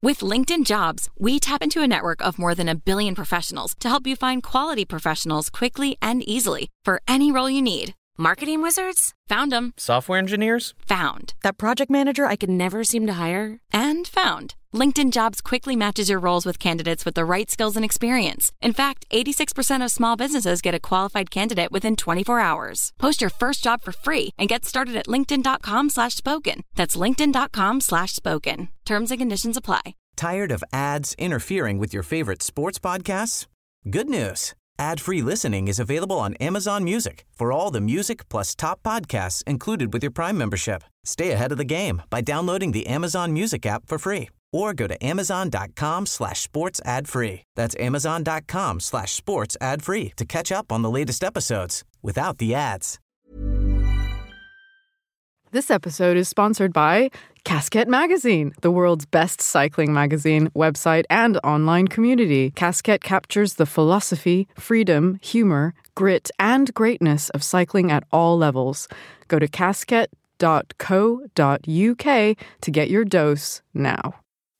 With LinkedIn Jobs, we tap into a network of more than 1 billion professionals to help you find quality professionals quickly and easily for any role you need. Marketing wizards? Found them. Software engineers? Found. That project manager I could never seem to hire? And found. LinkedIn Jobs quickly matches your roles with candidates with the right skills and experience. In fact, 86% of small businesses get a qualified candidate within 24 hours. Post your first job for free and get started at linkedin.com/spoken. That's linkedin.com/spoken. Terms and conditions apply. Tired of ads interfering with your favorite sports podcasts? Good news. Ad-free listening is available on Amazon Music for all the music plus top podcasts included with your Prime membership. Stay ahead of the game by downloading the Amazon Music app for free or go to amazon.com/sports ad free. That's amazon.com/sports ad free to catch up on the latest episodes without the ads. This episode is sponsored by Casquette Magazine, the world's best cycling magazine, website, and online community. Casquette captures the philosophy, freedom, humor, grit, and greatness of cycling at all levels. Go to casquette.co.uk to get your dose now.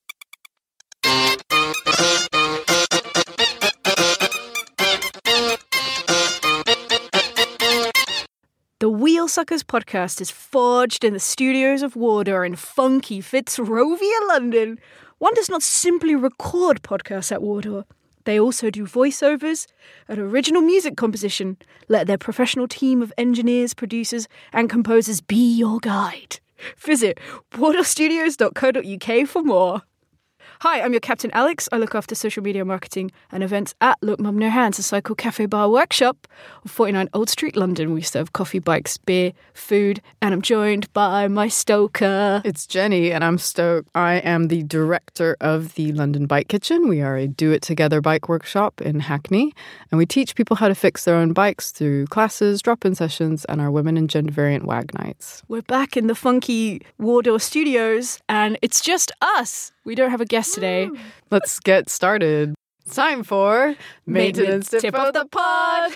The Wheelsuckers podcast is forged in the studios of Wardour in funky Fitzrovia, London. One does not simply record podcasts at Wardour. They also do voiceovers and original music composition. Let their professional team of engineers, producers, and composers be your guide. Visit wardourstudios.co.uk for more. Hi, I'm your Captain Alex. I look after social media marketing and events at Look Mum No Hands, a cycle cafe bar workshop on 49 Old Street, London. We serve coffee, bikes, beer, food, and I'm joined by my stoker. It's Jenny, and I'm stoked. I am the director of the London Bike Kitchen. We are a do-it-together bike workshop in Hackney, and we teach people how to fix their own bikes through classes, drop-in sessions, and our women and gender variant WAG nights. We're back in the funky Wardour studios, and it's just us. We don't have a guest today. Let's get started. It's time for Maintenance Tip of the Pod.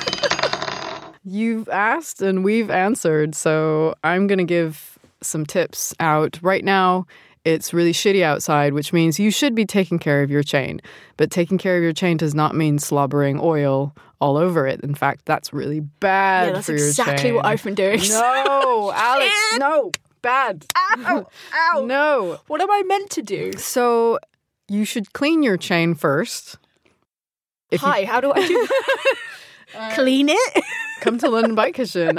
You've asked and we've answered, so I'm going to give some tips out. Right now, it's really shitty outside, which means you should be taking care of your chain. But taking care of your chain does not mean slobbering oil all over it. In fact, that's really bad for your chain. That's exactly what I've been doing. No, Alex, no. Bad. Ow! Ow! No. What am I meant to do? So you should clean your chain first. How do I do that? Clean it? Come to London Bike Kitchen.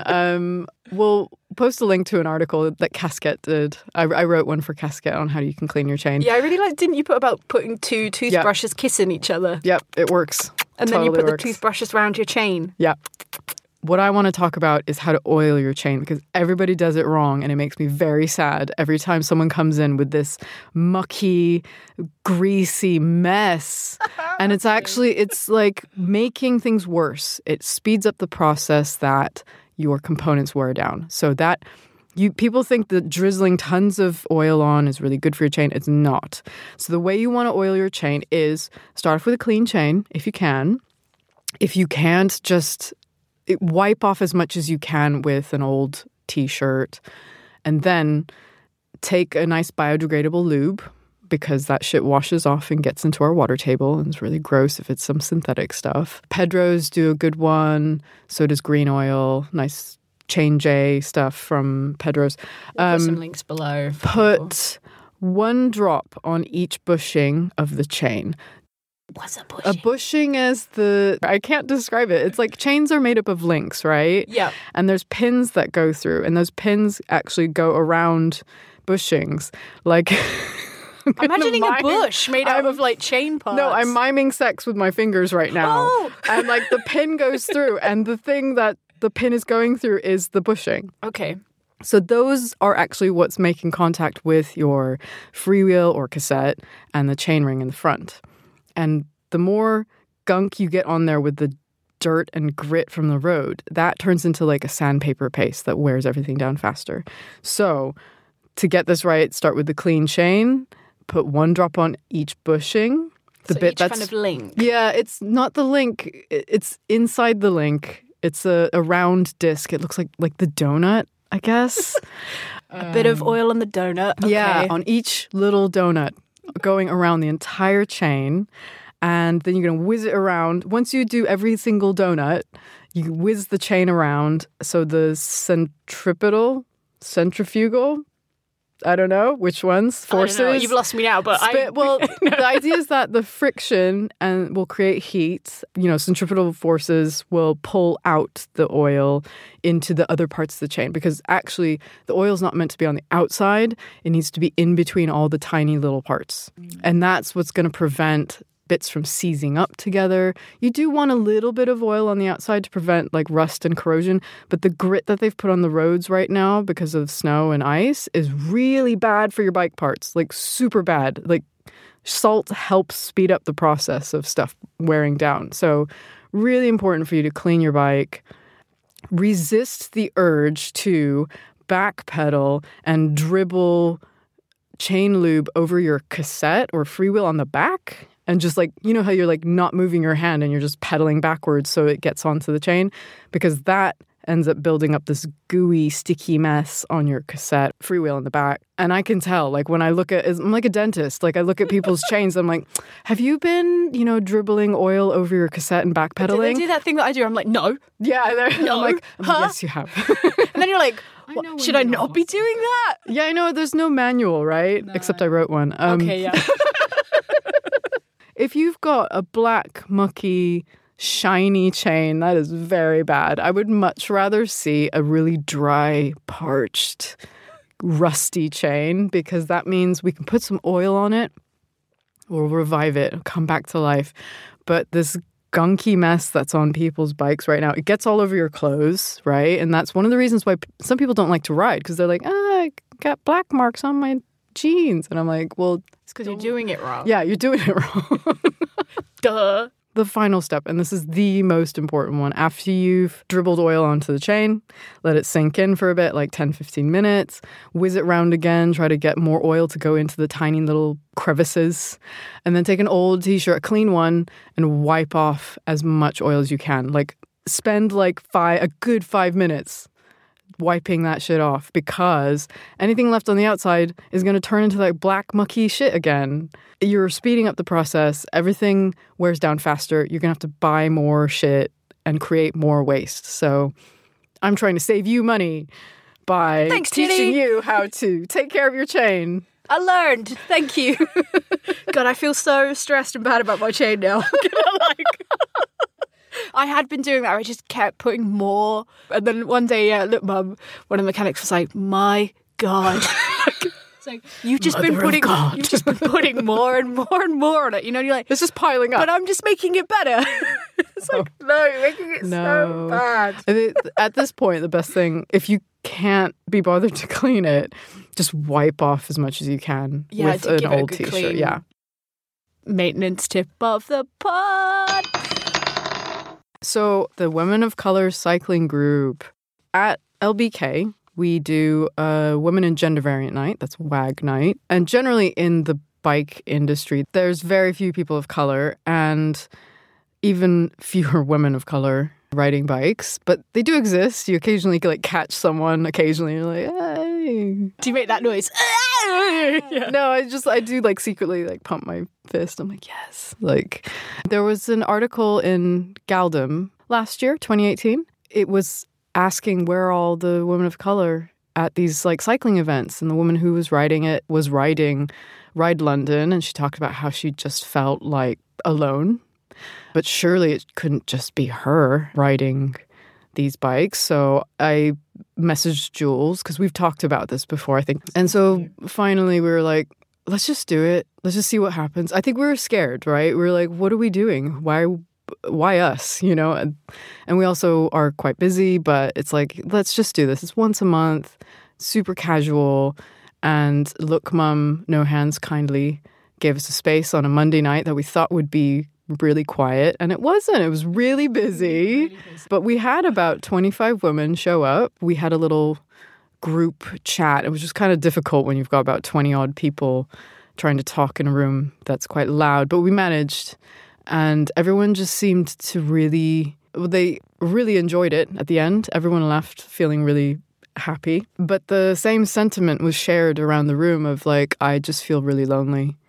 We'll post a link to an article that Casquette did. I wrote one for Casquette on how you can clean your chain. Yeah, I really like, didn't you put about putting two toothbrushes kissing each other? Yep, it works. And totally then you put works. the toothbrushes around your chain. Yeah. What I want to talk about is how to oil your chain, because everybody does it wrong, and it makes me very sad every time someone comes in with this mucky, greasy mess. And it's like making things worse. It speeds up the process that your components wear down. So that people think that drizzling tons of oil on is really good for your chain. It's not. So the way you want to oil your chain is start off with a clean chain if you can. If you can't, just wipe off as much as you can with an old t-shirt, and then take a nice biodegradable lube, because that shit washes off and gets into our water table, and it's really gross if it's some synthetic stuff. Pedros do a good one. So does Green Oil. Nice Chain J stuff from Pedros. We'll put some links below. Put 1 drop on each bushing of the chain. What's a bushing? A bushing is I can't describe it. It's like chains are made up of links, right? Yeah. And there's pins that go through, and those pins actually go around bushings. Like, I'm imagining a bush made out of like chain parts. No, I'm miming sex with my fingers right now. Oh! And like the pin goes through, and the thing that the pin is going through is the bushing. Okay. So those are actually what's making contact with your freewheel or cassette and the chainring in the front. And the more gunk you get on there with the dirt and grit from the road, that turns into like a sandpaper paste that wears everything down faster. So to get this right, start with the clean chain, put 1 drop on each bushing. Each kind of link. Yeah, it's not the link. It's inside the link. It's a round disc. It looks like the donut, I guess. A bit of oil on the donut. Okay. Yeah, on each little donut. going around the entire chain. And then you're going to whiz it around. Once you do every single donut, you whiz the chain around. So the centrifugal, I don't know which ones, forces. I don't know. You've lost me now, but the idea is that the friction will create heat. Centripetal forces will pull out the oil into the other parts of the chain, because actually the oil is not meant to be on the outside. It needs to be in between all the tiny little parts. And that's what's going to prevent bits from seizing up together. You do want a little bit of oil on the outside to prevent like rust and corrosion, but the grit that they've put on the roads right now because of snow and ice is really bad for your bike parts, like super bad. Like salt helps speed up the process of stuff wearing down. So really important for you to clean your bike. Resist the urge to backpedal and dribble chain lube over your cassette or freewheel on the back. And just like, you know how you're like not moving your hand and you're just pedaling backwards so it gets onto the chain? Because that ends up building up this gooey, sticky mess on your cassette freewheel in the back. And I can tell, like when I look at, I'm like a dentist, like I look at people's chains, I'm like, have you been, dribbling oil over your cassette and backpedaling? They do that thing that I do. I'm like, no. Yeah, no. I'm like, yes, you have. And then you're like, should I not be doing that? Yeah, I know. There's no manual, right? No. Except I wrote one. Okay, yeah. If you've got a black, mucky, shiny chain, that is very bad. I would much rather see a really dry, parched, rusty chain, because that means we can put some oil on it, we'll revive it, come back to life. But this gunky mess that's on people's bikes right now, it gets all over your clothes, right? And that's one of the reasons why some people don't like to ride, because they're like, I got black marks on my jeans. And I'm like, well, it's because you're doing it wrong. Yeah, you're doing it wrong. Duh. The final step, and this is the most important one, after you've dribbled oil onto the chain, let it sink in for a bit, like 10, 15 minutes, whiz it round again, try to get more oil to go into the tiny little crevices, and then take an old t-shirt, a clean one, and wipe off as much oil as you can. Like, spend like a good 5 minutes wiping that shit off, because anything left on the outside is going to turn into like black mucky shit again. You're speeding up the process. Everything wears down faster. You're going to have to buy more shit and create more waste. So I'm trying to save you money by teaching you how to take care of your chain. I learned. Thank you. God, I feel so stressed and bad about my chain now. I had been doing that. I just kept putting more. And then one day, look, Mum, one of the mechanics was like, my God. It's like, you've just been putting more and more and more on it. You're like, it's just piling up. But I'm just making it better. It's like, no, you're making it so bad. At this point, the best thing, if you can't be bothered to clean it, just wipe off as much as you can with an old t-shirt. Clean. Yeah. Maintenance tip of the pod. So the Women of Color Cycling Group at LBK, we do a Women and Gender Variant Night. That's WAG Night. And generally in the bike industry, there's very few people of color and even fewer women of color riding bikes. But they do exist. You occasionally catch someone. Occasionally you're like, hey. Do you make that noise? Yeah. No, I do secretly pump my fist. I'm like, yes. There was an article in Galdem last year, 2018. It was asking where all the women of color at these cycling events, and the woman who was riding it was riding Ride London, and she talked about how she just felt alone. But surely it couldn't just be her riding these bikes. So I messaged Jules, because we've talked about this before, I think. And so finally we were like, let's just do it. Let's just see what happens. I think we were scared, right? We were like, what are we doing? Why us? And we also are quite busy, but it's like, let's just do this. It's once a month, super casual. And Look Mum, No Hands kindly gave us a space on a Monday night that we thought would be really quiet, and it wasn't. It was really busy. But we had about 25 women show up. We had a little group chat. It was just kind of difficult when you've got about 20 odd people trying to talk in a room that's quite loud, but we managed. And everyone just seemed to they really enjoyed it at the end. Everyone left feeling really happy. But the same sentiment was shared around the room of I just feel really lonely.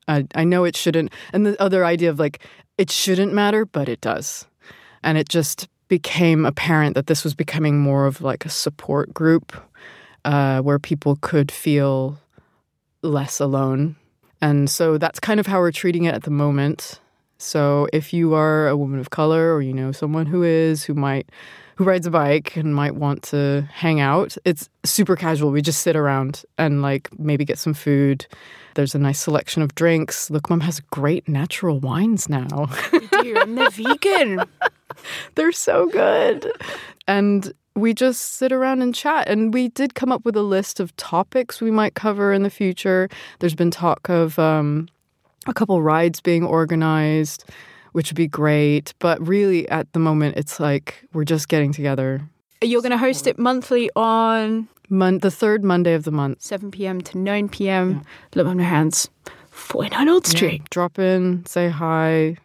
I know it shouldn't. And the other idea of like, it shouldn't matter, but it does. And it just became apparent that this was becoming more of like a support group where people could feel less alone. And so that's kind of how we're treating it at the moment. So if you are a woman of color or you know someone who rides a bike and might want to hang out, it's super casual. We just sit around and like maybe get some food. There's a nice selection of drinks. Look, Mum has great natural wines now. We do, and they're vegan. They're so good. And we just sit around and chat. And we did come up with a list of topics we might cover in the future. There's been talk of a couple rides being organized, which would be great. But really, at the moment, it's like we're just getting together. You're going to host it monthly on... the third Monday of the month. 7 p.m. to 9 p.m. Look on my hands. 49 Old Street. Yeah. Drop in, say hi.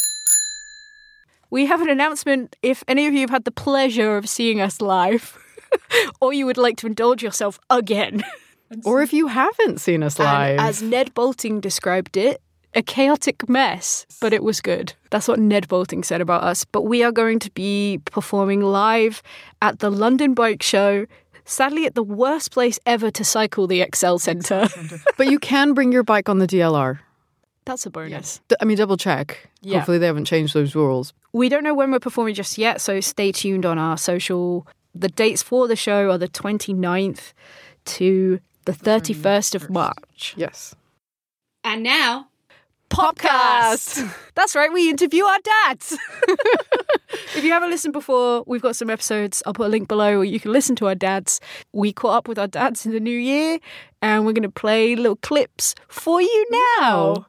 We have an announcement. If any of you have had the pleasure of seeing us live, or you would like to indulge yourself again. Or if you haven't seen us live. And as Ned Boulting described it, a chaotic mess, but it was good. That's what Ned Boulting said about us. But we are going to be performing live at the London Bike Show, sadly at the worst place ever to cycle, the Excel Centre. But you can bring your bike on the DLR. That's a bonus. Yes. I mean, double check. Yeah. Hopefully they haven't changed those rules. We don't know when we're performing just yet, so stay tuned on our social. The dates for the show are the 29th to the 31st of March. Yes. And now, Popcast. That's right, we interview our dads. If you haven't listened before, we've got some episodes. I'll put a link below where you can listen to our dads. We caught up with our dads in the new year, and we're going to play little clips for you now.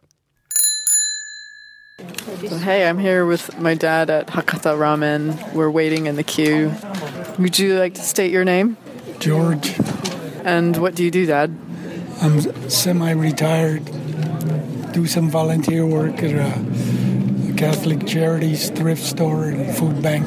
So, hey, I'm here with my dad at Hakata Ramen. We're waiting in the queue. Would you like to state your name? George. And what do you do, Dad? I'm semi-retired. Do some volunteer work at a Catholic Charities thrift store and food bank.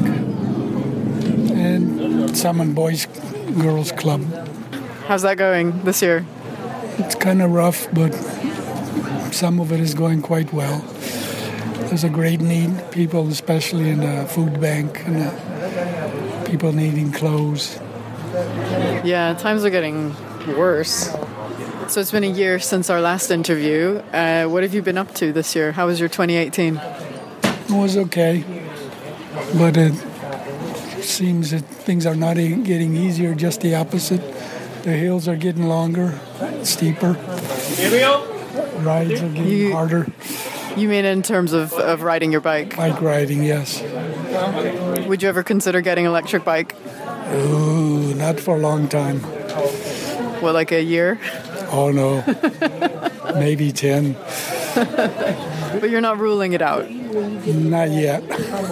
And some in Boys Girls Club. How's that going this year? It's kind of rough, but some of it is going quite well. There's a great need, people especially in the food bank and people needing clothes. Yeah, times are getting worse. So it's been a year since our last interview. What have you been up to this year? How was your 2018? It was okay, but it seems that things are not getting easier, just the opposite. The hills are getting longer, steeper. Rides are getting harder. You mean in terms of riding your bike? Bike riding, yes. Would you ever consider getting an electric bike? Ooh, not for a long time. What, like a year? Oh, no. Maybe 10. But you're not ruling it out? Not yet.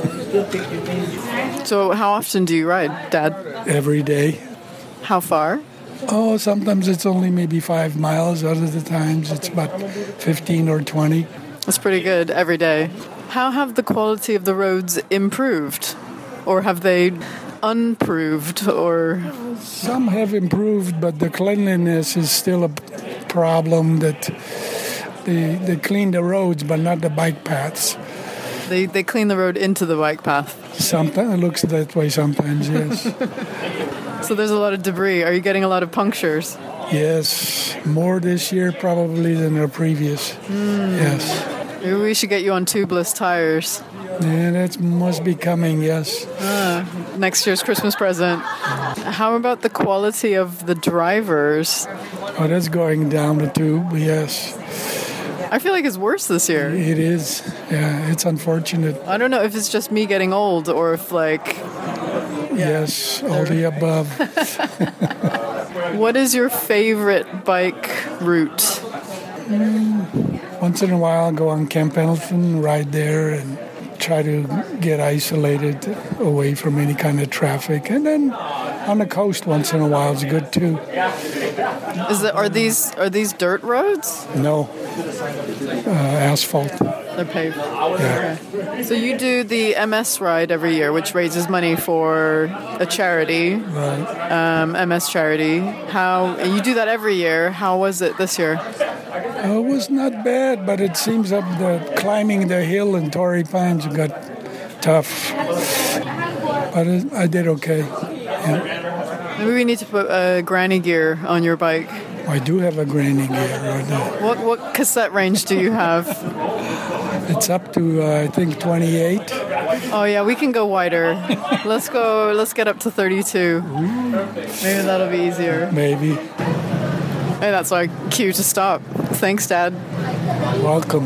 So how often do you ride, Dad? Every day. How far? Oh, sometimes it's only maybe 5 miles. Other times it's about 15 or 20. That's pretty good every day. How have the quality of the roads improved? Or have they unproved? Or some have improved, but the cleanliness is still a problem. That they clean the roads, but not the bike paths. They clean the road into the bike path. Sometimes it looks that way. Sometimes, yes. So there's a lot of debris. Are you getting a lot of punctures? Yes, more this year probably than the previous. Yes. Maybe we should get you on tubeless tires. Yeah, that must be coming, yes. Next year's Christmas present. How about the quality of the drivers? Oh, that's going down the tube, yes. I feel like it's worse this year. It is. Yeah, it's unfortunate. I don't know if it's just me getting old or if, like... Yes, all the above. What is your favorite bike route? Once in a while, I'll go on Camp Pendleton, ride there, and try to get isolated away from any kind of traffic. And then on the coast once in a while is good too. Are these dirt roads? No, asphalt. They're paved. Yeah. Okay. So you do the MS ride every year, which raises money for a charity, Right. MS charity. You do that every year. How was it this year? It was not bad, but it seems climbing the hill in Torrey Pines got tough. But I did okay. Yeah. Maybe we need to put granny gear on your bike. I do have a granny gear right now. What cassette range do you have? It's up to, I think, 28. Oh, yeah, we can go wider. Let's get up to 32. Maybe that'll be easier. Maybe. Hey, that's our cue to stop. Thanks, Dad. Welcome.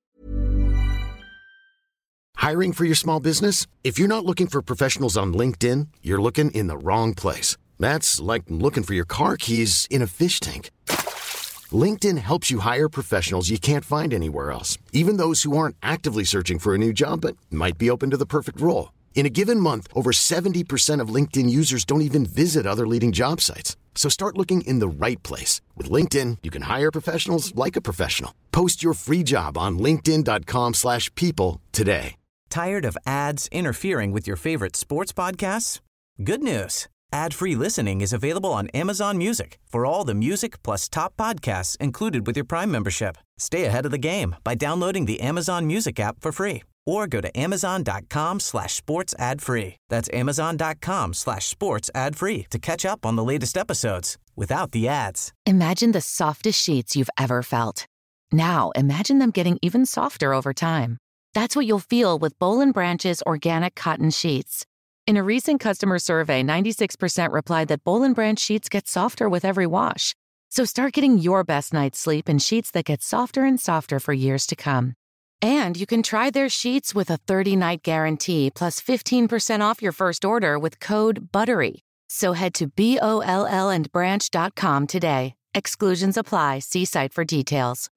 Hiring for your small business? If you're not looking for professionals on LinkedIn, you're looking in the wrong place. That's like looking for your car keys in a fish tank. LinkedIn helps you hire professionals you can't find anywhere else, even those who aren't actively searching for a new job but might be open to the perfect role. In a given month, over 70% of LinkedIn users don't even visit other leading job sites. So start looking in the right place. With LinkedIn, you can hire professionals like a professional. Post your free job on linkedin.com/people today. Tired of ads interfering with your favorite sports podcasts? Good news. Ad-free listening is available on Amazon Music for all the music plus top podcasts included with your Prime membership. Stay ahead of the game by downloading the Amazon Music app for free or go to amazon.com/sports ad free. That's amazon.com/sports ad free to catch up on the latest episodes without the ads. Imagine the softest sheets you've ever felt. Now imagine them getting even softer over time. That's what you'll feel with Boll & Branch's organic cotton sheets. In a recent customer survey, 96% replied that Boll & Branch sheets get softer with every wash. So start getting your best night's sleep in sheets that get softer and softer for years to come. And you can try their sheets with a 30-night guarantee plus 15% off your first order with code BUTTERY. So head to BOLLandbranch.com today. Exclusions apply. See site for details.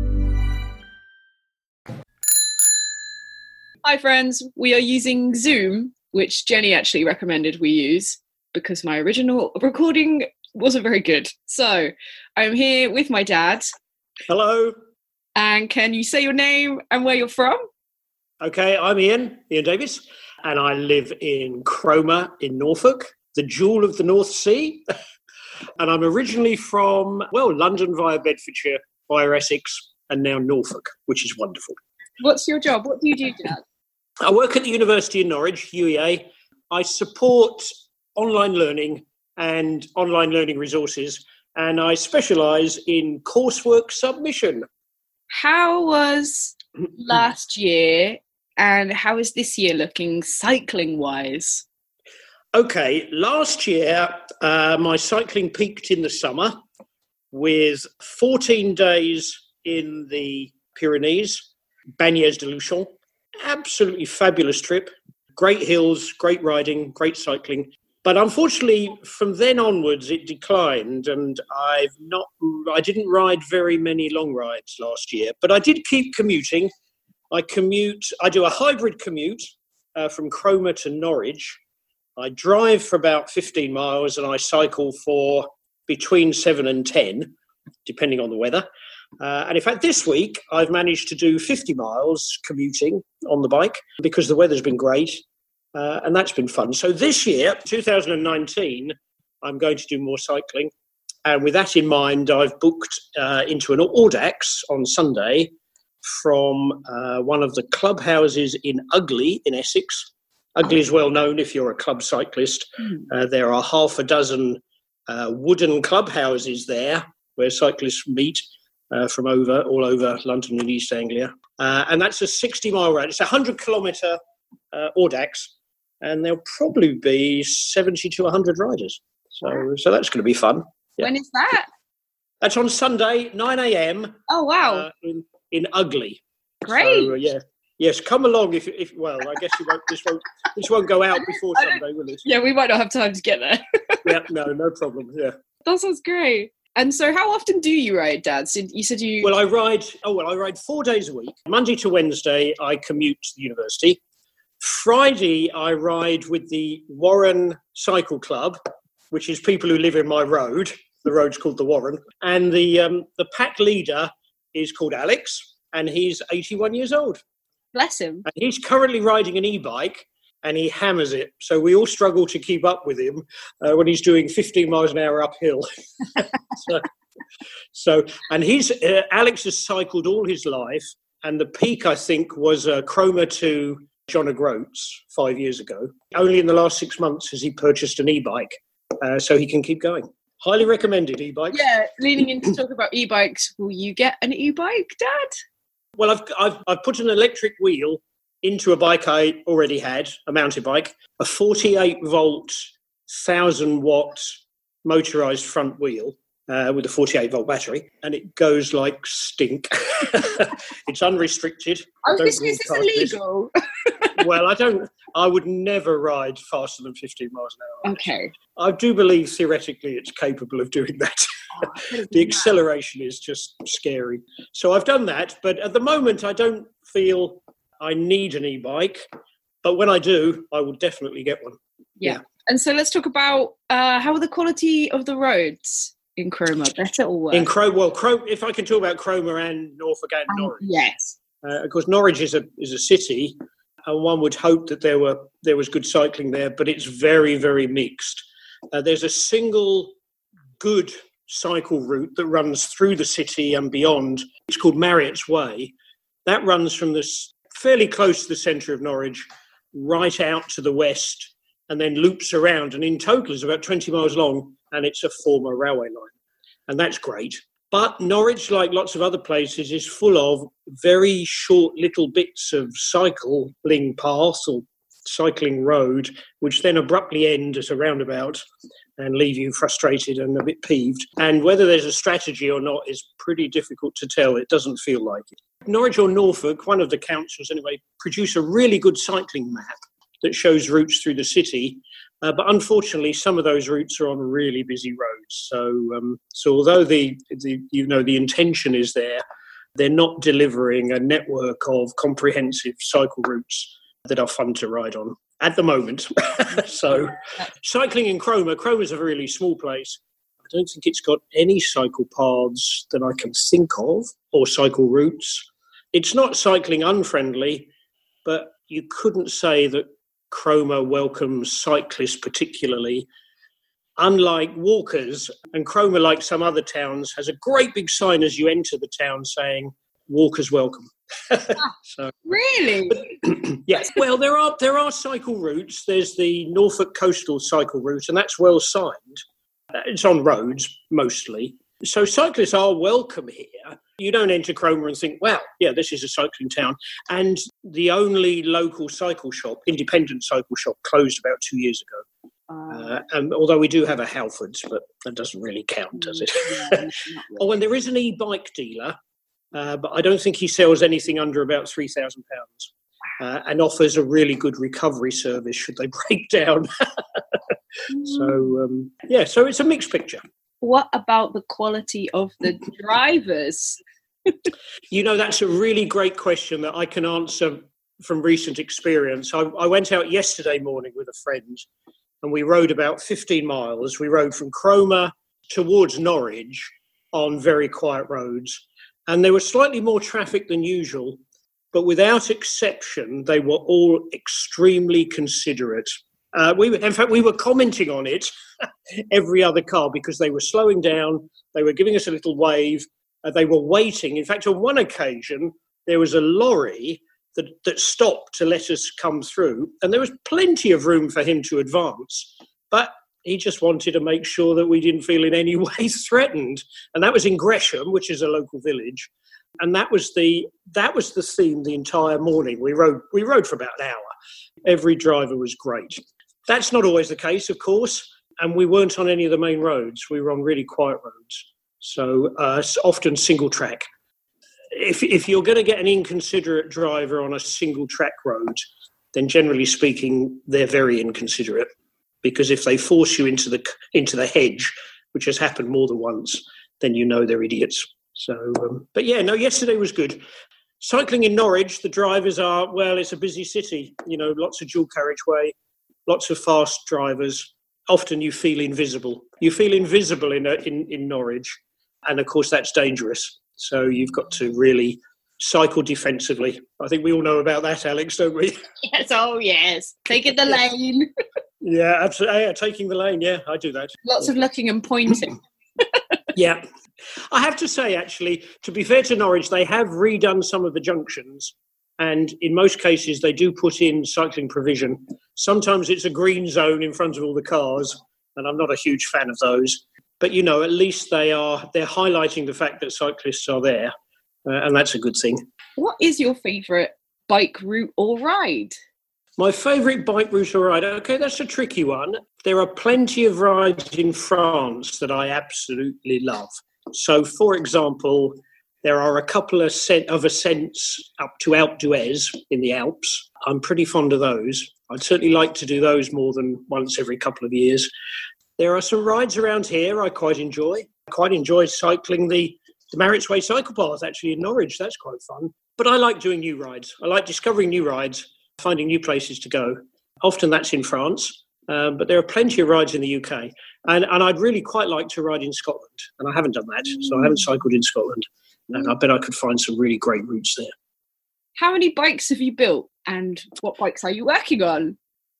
Hi friends, we are using Zoom, which Jenny actually recommended we use because my original recording wasn't very good. So I'm here with my dad. Hello. And can you say your name and where you're from? Okay, I'm Ian Davis, and I live in Cromer in Norfolk, the jewel of the North Sea. And I'm originally from, London via Bedfordshire, via Essex, and now Norfolk, which is wonderful. What's your job? What do you do, Dad? I work at the University of Norwich, UEA. I support online learning and online learning resources, and I specialise in coursework submission. How was last year and how is this year looking cycling-wise? Okay, last year my cycling peaked in the summer with 14 days in the Pyrenees, Bagnères de Luchon. Absolutely fabulous trip. Great hills, great riding, great cycling. But unfortunately, from then onwards, it declined, and I didn't ride very many long rides last year. But I did keep commuting. I do a hybrid commute from Cromer to Norwich. I drive for about 15 miles, and I cycle for between 7 and 10, depending on the weather. And in fact, this week, I've managed to do 50 miles commuting on the bike because the weather's been great. And that's been fun. So this year, 2019, I'm going to do more cycling. And with that in mind, I've booked into an Audax on Sunday from one of the clubhouses in Ugly in Essex. Ugly is well known if you're a club cyclist. There are half a dozen wooden clubhouses there where cyclists meet from all over London and East Anglia. And that's a 60-mile ride. It's a 100-kilometre Audax. And there'll probably be 70 to 100 riders. So that's going to be fun. Yeah. When is that? That's on Sunday, 9 a.m. Oh, wow. In Ugly. Great. So, yes, come along if I guess this won't go out before Sunday, will it? Yeah, we might not have time to get there. Yeah, no problem. Yeah. That sounds great. And so how often do you ride, Dad? So you said you... Well, I ride 4 days a week. Monday to Wednesday, I commute to the university. Friday, I ride with the Warren Cycle Club, which is people who live in my road. The road's called the Warren. And the pack leader is called Alex, and he's 81 years old. Bless him. And he's currently riding an e-bike, and he hammers it. So we all struggle to keep up with him when he's doing 15 miles an hour uphill. So, and Alex has cycled all his life, and the peak, I think, was Cromer to John O'Groats 5 years ago. Only in the last 6 months has he purchased an e-bike, so he can keep going. Highly recommended e-bikes. Yeah, leaning in to talk about e-bikes. Will you get an e-bike, Dad? Well, I've put an electric wheel into a bike I already had, a mountain bike, a 48-volt, 1,000-watt motorised front wheel with a 48-volt battery, and it goes like stink. It's unrestricted. I was going to say, is this illegal? Well, I would never ride faster than 15 miles an hour. Okay. I do believe theoretically it's capable of doing that. The acceleration is just scary. So I've done that, but at the moment I don't feel I need an e-bike. But when I do, I will definitely get one. Yeah. And so let's talk about how are the quality of the roads in Cromer, better or worse? In Cromer, if I can talk about Cromer and Norfolk and Norwich. Yes. Of course, Norwich is a city, and one would hope that there was good cycling there, but it's very, very mixed. There's a single good cycle route that runs through the city and beyond. It's called Marriott's Way. That runs from fairly close to the centre of Norwich, right out to the west, and then loops around. And in total is about 20 miles long, and it's a former railway line. And that's great. But Norwich, like lots of other places, is full of very short little bits of cycling path or cycling road, which then abruptly end at a roundabout and leave you frustrated and a bit peeved. And whether there's a strategy or not is pretty difficult to tell. It doesn't feel like it. Norwich or Norfolk, one of the councils anyway, produce a really good cycling map that shows routes through the city. But unfortunately, some of those routes are on really busy roads. So although the intention is there, they're not delivering a network of comprehensive cycle routes that are fun to ride on at the moment. So cycling in Cromer's a really small place. I don't think it's got any cycle paths that I can think of or cycle routes. It's not cycling unfriendly, but you couldn't say that Cromer welcomes cyclists particularly. Unlike walkers, and Cromer, like some other towns, has a great big sign as you enter the town saying, "Walkers welcome." So, really? Yes. Well, there are cycle routes. There's the Norfolk Coastal Cycle Route, and that's well signed. It's on roads mostly. So cyclists are welcome here. You don't enter Cromer and think, "Wow, yeah, this is a cycling town." And the only local cycle shop, independent cycle shop, closed about 2 years ago. And although we do have a Halfords, but that doesn't really count, does it? Really. Oh, and there is an e-bike dealer, but I don't think he sells anything under about £3,000 and offers a really good recovery service should they break down. So it's a mixed picture. What about the quality of the drivers? That's a really great question that I can answer from recent experience. I went out yesterday morning with a friend and we rode about 15 miles. We rode from Cromer towards Norwich on very quiet roads. And there was slightly more traffic than usual, but without exception, they were all extremely considerate. We were commenting on it, every other car, because they were slowing down, they were giving us a little wave, they were waiting. In fact, on one occasion, there was a lorry that stopped to let us come through, and there was plenty of room for him to advance, but he just wanted to make sure that we didn't feel in any way threatened. And that was in Gresham, which is a local village. And that was the theme the entire morning. We rode for about an hour. Every driver was great. That's not always the case, of course, and we weren't on any of the main roads. We were on really quiet roads, so often single track. If you're going to get an inconsiderate driver on a single track road, then generally speaking, they're very inconsiderate, because if they force you into the hedge, which has happened more than once, then you know they're idiots. So, yesterday was good. Cycling in Norwich, the drivers it's a busy city, lots of dual carriageway, lots of fast drivers. Often you feel invisible. You feel invisible in Norwich, and of course that's dangerous. So you've got to really cycle defensively. I think we all know about that, Alex, don't we? Yes, oh yes. Taking the lane. Yeah, absolutely. Yeah, taking the lane, yeah, I do that. Lots of looking and pointing. Yeah, I have to say, actually, to be fair to Norwich, they have redone some of the junctions. And in most cases, they do put in cycling provision. Sometimes it's a green zone in front of all the cars, and I'm not a huge fan of those. But, you know, at least they're highlighting the fact that cyclists are there, and that's a good thing. What is your favourite bike route or ride? My favourite bike route or ride? Okay, that's a tricky one. There are plenty of rides in France that I absolutely love. So, for example, there are a couple of ascents up to Alpe d'Huez in the Alps. I'm pretty fond of those. I'd certainly like to do those more than once every couple of years. There are some rides around here I quite enjoy. I quite enjoy cycling the Marriotts Way cycle path, actually, in Norwich. That's quite fun. But I like doing new rides. I like discovering new rides, finding new places to go. Often that's in France, but there are plenty of rides in the UK. And I'd really quite like to ride in Scotland. And I haven't done that, so I haven't cycled in Scotland. And I bet I could find some really great routes there. How many bikes have you built and what bikes are you working on?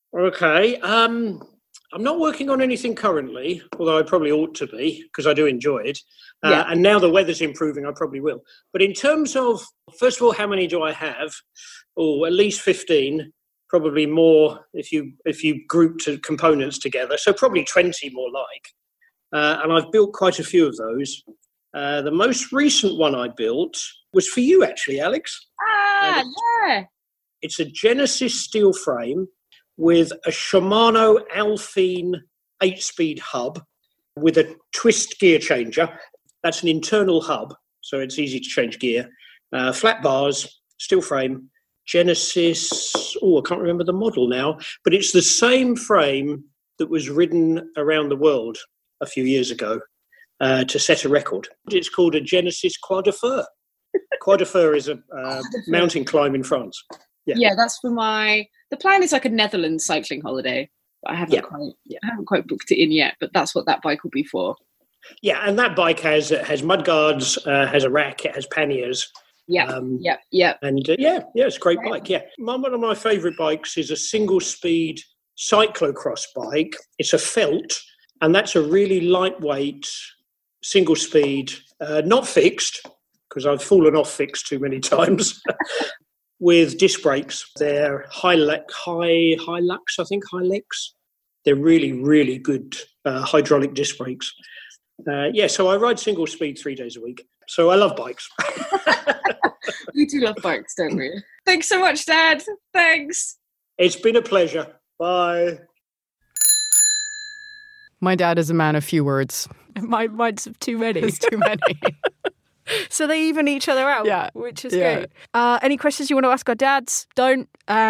Okay. I'm not working on anything currently, although I probably ought to be because I do enjoy it. And now the weather's improving, I probably will. But in terms of, first of all, how many do I have? Oh, at least 15, probably more if you group components together. So probably 20 more like. And I've built quite a few of those. The most recent one I built was for you, actually, Alex. Yeah. It's a Genesis steel frame with a Shimano Alpine 8-speed hub with a twist gear changer. That's an internal hub, so it's easy to change gear. Flat bars, steel frame, Genesis, I can't remember the model now, but it's the same frame that was ridden around the world a few years ago. To set a record. It's called a Genesis Croix de Fer. Croix de Fer is a mountain climb in France. Yeah, that's for the plan is like a Netherlands cycling holiday, but I haven't quite booked it in yet, but that's what that bike will be for. Yeah, and that bike has mudguards, has a rack, it has panniers. Yeah. And it's a great bike. Yeah, one of my favourite bikes is a single-speed cyclocross bike. It's a felt, and that's a really lightweight single speed, not fixed, because I've fallen off fixed too many times, with disc brakes. They're Hilux, I think, Hilux. They're really, really good hydraulic disc brakes. So I ride single speed 3 days a week. So I love bikes. We do love bikes, don't we? Thanks so much, Dad. Thanks. It's been a pleasure. Bye. My dad is a man of few words. Mine's too many. It's too many. So they even each other out, which is great. Any questions you want to ask our dads? Don't.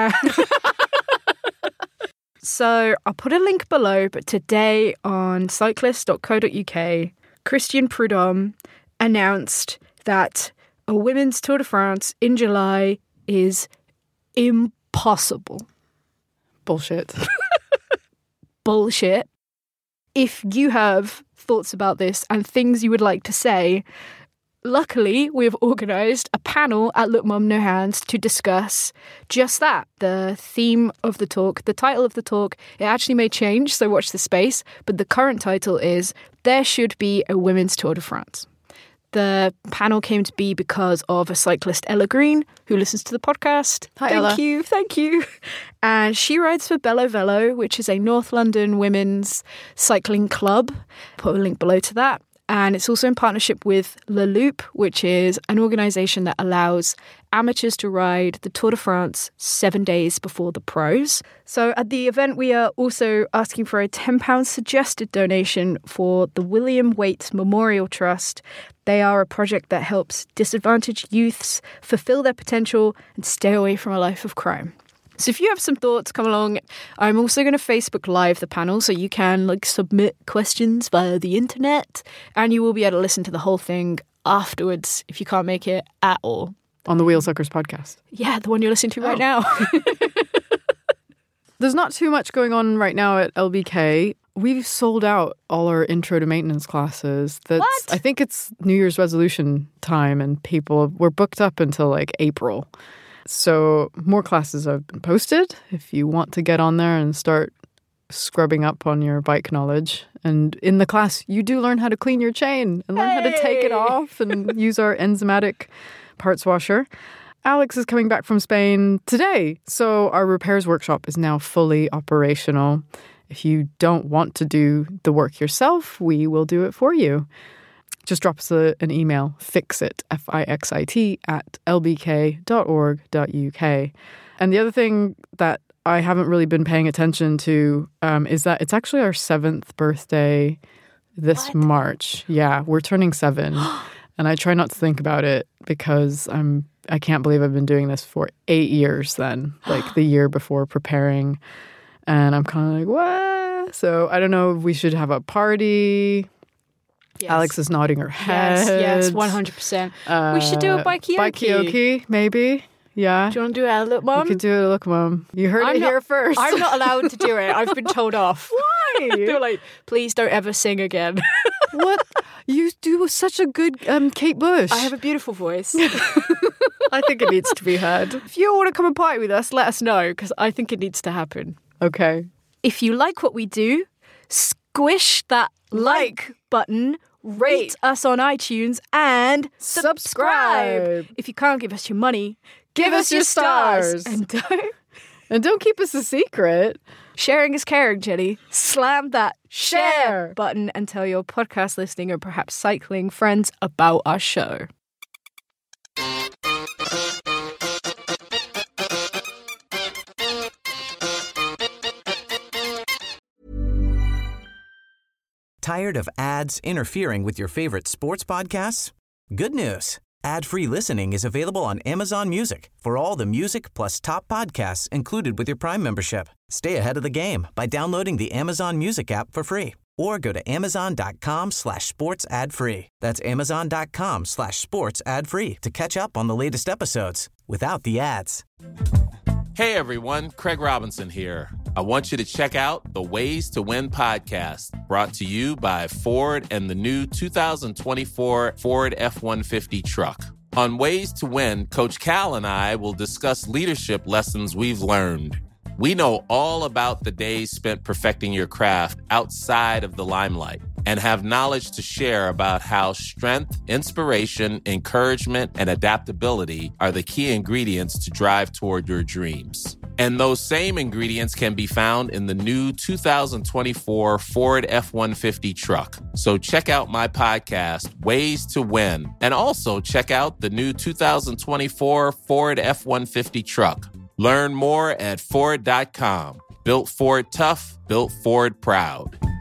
So I'll put a link below, but today on cyclist.co.uk, Christian Prudhomme announced that a women's Tour de France in July is impossible. Bullshit. Bullshit. If you have thoughts about this and things you would like to say, luckily we've organised a panel at Look Mum No Hands to discuss just that. The theme of the talk, the title of the talk, it actually may change, so watch the space, but the current title is There Should Be a Women's Tour de France. The panel came to be because of a cyclist, Ella Green, who listens to the podcast. Hi, Ella. Thank you. And she rides for Bello Velo, which is a North London women's cycling club. Put a link below to that. And it's also in partnership with Le Loop, which is an organisation that allows amateurs to ride the Tour de France 7 days before the pros. So at the event, we are also asking for a £10 suggested donation for the William Waite Memorial Trust. They are a project that helps disadvantaged youths fulfill their potential and stay away from a life of crime. So if you have some thoughts, come along. I'm also going to Facebook Live the panel, so you can submit questions via the internet, and you will be able to listen to the whole thing afterwards if you can't make it at all. On the Wheelsuckers podcast. Yeah, the one you're listening to right now. There's not too much going on right now at LBK. We've sold out all our intro to maintenance classes. What? I think it's New Year's resolution time, and we're booked up until April. So more classes have been posted if you want to get on there and start scrubbing up on your bike knowledge. And in the class, you do learn how to clean your chain and learn how to take it off and use our enzymatic parts washer. Alex is coming back from Spain today, so our repairs workshop is now fully operational. If you don't want to do the work yourself, we will do it for you. Just drop us an email, fixit, F-I-X-I-T, @lbk.org.uk. And the other thing that I haven't really been paying attention to is that it's actually our 7th birthday this March. Yeah, we're turning 7. And I try not to think about it because I can't believe I've been doing this for 8 years then, like the year before preparing. And I'm kind of like, what? So I don't know if we should have a party. Yes. Alex is nodding her head. Yes, 100%. We should do a bikey-oki. Bikey-oki, maybe. Yeah. Do you want to do it, Look Mum? We could do it, Look Mum. You heard it here first. I'm not allowed to do it. I've been told off. Why? They're like, please don't ever sing again. What? You do such a good Kate Bush. I have a beautiful voice. I think it needs to be heard. If you want to come and party with us, let us know, because I think it needs to happen. Okay. If you like what we do, squish that like button, rate us on iTunes, and subscribe. If you can't give us your money, give us your stars. And don't keep us a secret. Sharing is caring, Jenny. Slam that share button and tell your podcast listening or perhaps cycling friends about our show. Tired of ads interfering with your favorite sports podcasts? Good news. Ad-free listening is available on Amazon Music for all the music plus top podcasts included with your Prime membership. Stay ahead of the game by downloading the Amazon Music app for free or go to amazon.com/sports ad free. That's amazon.com/sports ad free to catch up on the latest episodes without the ads. Hey everyone, Craig Robinson here. I want you to check out the Ways to Win podcast, brought to you by Ford and the new 2024 Ford F-150 truck. On Ways to Win, Coach Cal and I will discuss leadership lessons we've learned. We know all about the days spent perfecting your craft outside of the limelight and have knowledge to share about how strength, inspiration, encouragement, and adaptability are the key ingredients to drive toward your dreams. And those same ingredients can be found in the new 2024 Ford F-150 truck. So check out my podcast, Ways to Win, and also check out the new 2024 Ford F-150 truck. Learn more at Ford.com. Built Ford tough, built Ford proud.